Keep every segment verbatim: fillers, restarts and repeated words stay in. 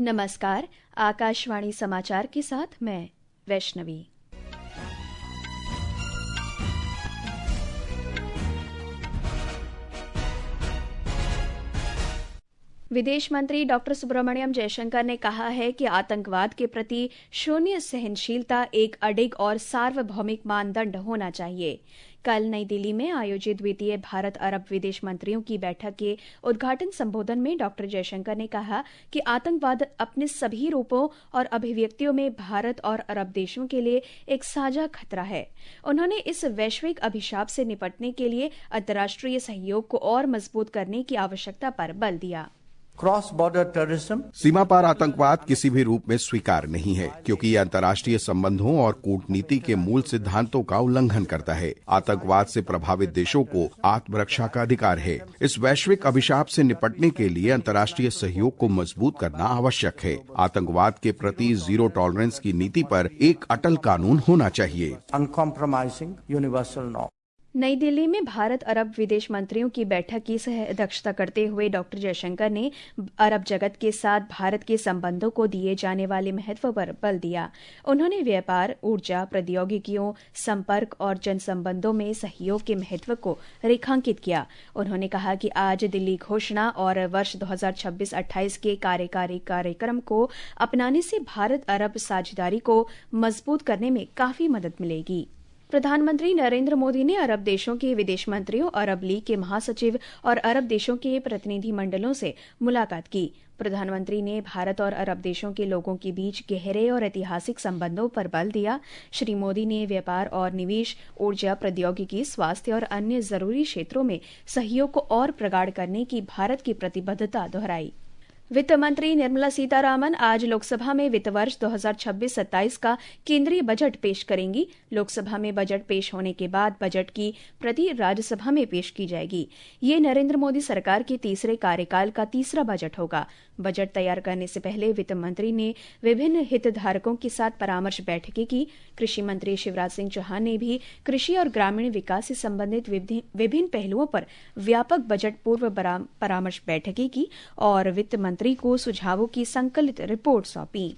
नमस्कार, आकाशवाणी समाचार के साथ मैं वैष्णवी। विदेश मंत्री डॉक्टर सुब्रमण्यम जयशंकर ने कहा है कि आतंकवाद के प्रति शून्य सहनशीलता एक अडिग और सार्वभौमिक मानदंड होना चाहिए। कल नई दिल्ली में आयोजित द्वितीय भारत अरब विदेश मंत्रियों की बैठक के उद्घाटन संबोधन में डॉक्टर जयशंकर ने कहा कि आतंकवाद अपने सभी रूपों और अभिव्यक्तियों में भारत और अरब देशों के लिए एक साझा खतरा है। उन्होंने इस वैश्विक अभिशाप से निपटने के लिए अंतर्राष्ट्रीय सहयोग को और मजबूत करने की आवश्यकता पर बल दिया। क्रॉस बॉर्डर टेररिज्म, सीमा पार आतंकवाद किसी भी रूप में स्वीकार नहीं है, क्योंकि यह अंतर्राष्ट्रीय संबंधों और कूटनीति के मूल सिद्धांतों का उल्लंघन करता है। आतंकवाद से प्रभावित देशों को आत्मरक्षा का अधिकार है। इस वैश्विक अभिशाप से निपटने के लिए अंतर्राष्ट्रीय सहयोग को मजबूत करना आवश्यक है। आतंकवाद के प्रति जीरो टॉलरेंस की नीति पर एक अटल कानून होना चाहिए। Uncompromising universal norm. New Delhi में भारत अरब विदेश मंत्रियों की बैठक की सह अध्यक्षता करते हुए डॉक्टर जयशंकर ने अरब जगत के साथ भारत के संबंधों को दिए जाने वाले महत्व पर बल दिया। उन्होंने व्यापार, ऊर्जा, प्रौद्योगिकियों, संपर्क और जनसंबंधों में सहयोग के महत्व को रेखांकित किया। उन्होंने कहा कि आज दिल्ली घोषणा और वर्ष दो हज़ार छब्बीस अट्ठाईस के कार्यकारी कार्यक्रम को अपनाने से भारत अरब साझेदारी को मजबूत करने में काफी मदद मिलेगी। प्रधानमंत्री नरेंद्र मोदी ने अरब देशों के विदेश मंत्रियों, अरब लीग के महासचिव और अरब देशों के प्रतिनिधि मंडलों से मुलाकात की। प्रधानमंत्री ने भारत और अरब देशों के लोगों के बीच गहरे और ऐतिहासिक संबंधों पर बल दिया। श्री मोदी ने व्यापार और निवेश, ऊर्जा, प्रौद्योगिकी, स्वास्थ्य और अन्य जरूरी क्षेत्रों में सहयोग को और प्रगाढ़ करने की भारत की प्रतिबद्धता दोहराई। वित्त मंत्री निर्मला सीतारामन आज लोकसभा में वित्त वर्ष दो हज़ार छब्बीस सत्ताईस का केंद्रीय बजट पेश करेंगी। लोकसभा में बजट पेश होने के बाद बजट की प्रति राज्यसभा में पेश की जाएगी। ये नरेंद्र मोदी सरकार के तीसरे कार्यकाल का तीसरा बजट होगा। बजट तैयार करने से पहले वित्त मंत्री ने विभिन्न हितधारकों के साथ परामर्श बैठकें की। कृषि मंत्री शिवराज सिंह चौहान ने भी कृषि और ग्रामीण विकास से संबंधित विभिन्न पहलुओं पर व्यापक बजट पूर्व परामर्श बैठकें की और वित्त मंत्री को सुझावों की संकलित रिपोर्ट सौंपी।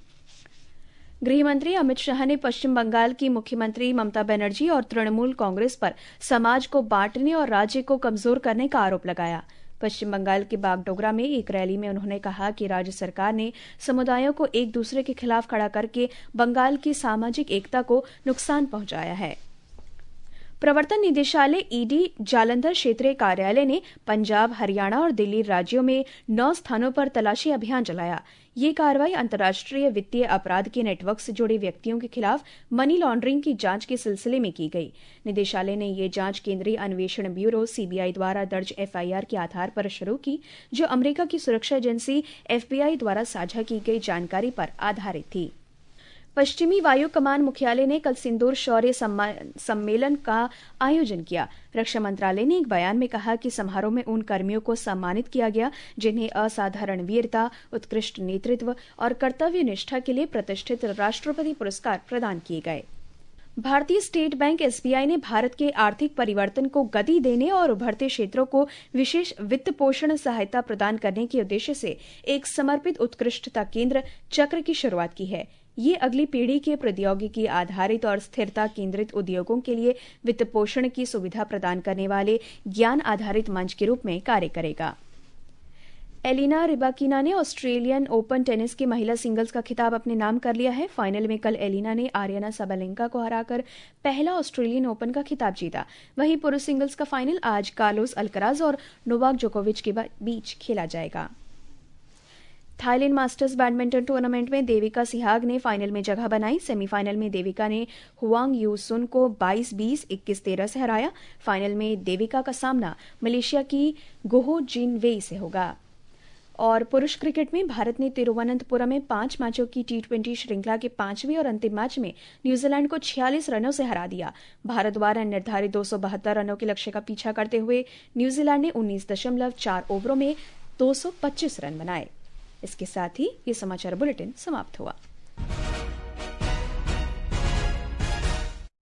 गृहमंत्री अमित शाह ने पश्चिम बंगाल की मुख्यमंत्री ममता बनर्जी और तृणमूल कांग्रेस पर समाज को बांटने और राज्य को कमजोर करने का आरोप लगाया। पश्चिम बंगाल के बागडोगरा में एक रैली में उन्होंने कहा कि राज्य सरकार ने समुदायों को एक दूसरे के खिलाफ खड़ा करके बंगाल की सामाजिक एकता को नुकसान पहुंचाया है। प्रवर्तन निदेशालय ईडी जालंधर क्षेत्रीय कार्यालय ने पंजाब, हरियाणा और दिल्ली राज्यों में नौ स्थानों पर तलाशी अभियान चलाया। ये कार्रवाई अंतर्राष्ट्रीय वित्तीय अपराध के नेटवर्क से जुड़े व्यक्तियों के खिलाफ मनी लॉन्ड्रिंग की जांच के सिलसिले में की गई। निदेशालय ने ये जांच केंद्रीय अन्वेषण ब्यूरो सीबीआई द्वारा दर्ज एफआईआर के आधार पर शुरू की, जो अमेरिका की सुरक्षा एजेंसी एफबीआई द्वारा साझा की गई जानकारी पर आधारित थी। पश्चिमी वायु कमान मुख्यालय ने कल सिंदूर शौर्य सम्मेलन का आयोजन किया। रक्षा मंत्रालय ने एक बयान में कहा कि समारोह में उन कर्मियों को सम्मानित किया गया जिन्हें असाधारण वीरता, उत्कृष्ट नेतृत्व और कर्तव्य निष्ठा के लिए प्रतिष्ठित राष्ट्रपति पुरस्कार प्रदान किए गए। भारतीय स्टेट बैंक एसबीआई ने भारत के आर्थिक परिवर्तन को गति देने और उभरते क्षेत्रों को विशेष वित्त पोषण सहायता प्रदान करने के उद्देश्य से एक समर्पित उत्कृष्टता केंद्र चक्र की शुरुआत की है। ये अगली पीढ़ी के प्रौद्योगिकी आधारित और स्थिरता केंद्रित उद्योगों के लिए वित्त पोषण की सुविधा प्रदान करने वाले ज्ञान आधारित मंच के रूप में कार्य करेगा। एलिना रिबाकिना ने ऑस्ट्रेलियन ओपन टेनिस की महिला सिंगल्स का खिताब अपने नाम कर लिया है। फाइनल में कल एलिना ने आर्याना साबालेंका को हराकर पहला ऑस्ट्रेलियन ओपन का खिताब जीता। वहीं पुरुष सिंगल्स का फाइनल आज कार्लोस अल्कराज और नोवाक जोकोविच के बीच खेला जाएगा। थाईलैंड मास्टर्स बैडमिंटन टूर्नामेंट में देविका सिहाग ने फाइनल में जगह बनाई। सेमीफाइनल में देविका ने हुआंग यू सुन को बाईस बीस, इक्कीस तेरह से हराया। फाइनल में देविका का सामना मलेशिया की गोहो जिन वेई से होगा। और पुरुष क्रिकेट में भारत ने तिरुवनंतपुरम में पांच मैचों की टी ट्वेंटी श्रृंखला के पांचवें और अंतिम मैच में न्यूजीलैंड को छियालीस रनों से हरा दिया। भारत द्वारा निर्धारित दो सौ बहत्तर रनों के लक्ष्य का पीछा करते हुए न्यूजीलैंड ने उन्नीस दशमलव चार ओवरों में दो सौ पच्चीस रन बनाए। इसके साथ ही ये समाचार बुलेटिन समाप्त हुआ।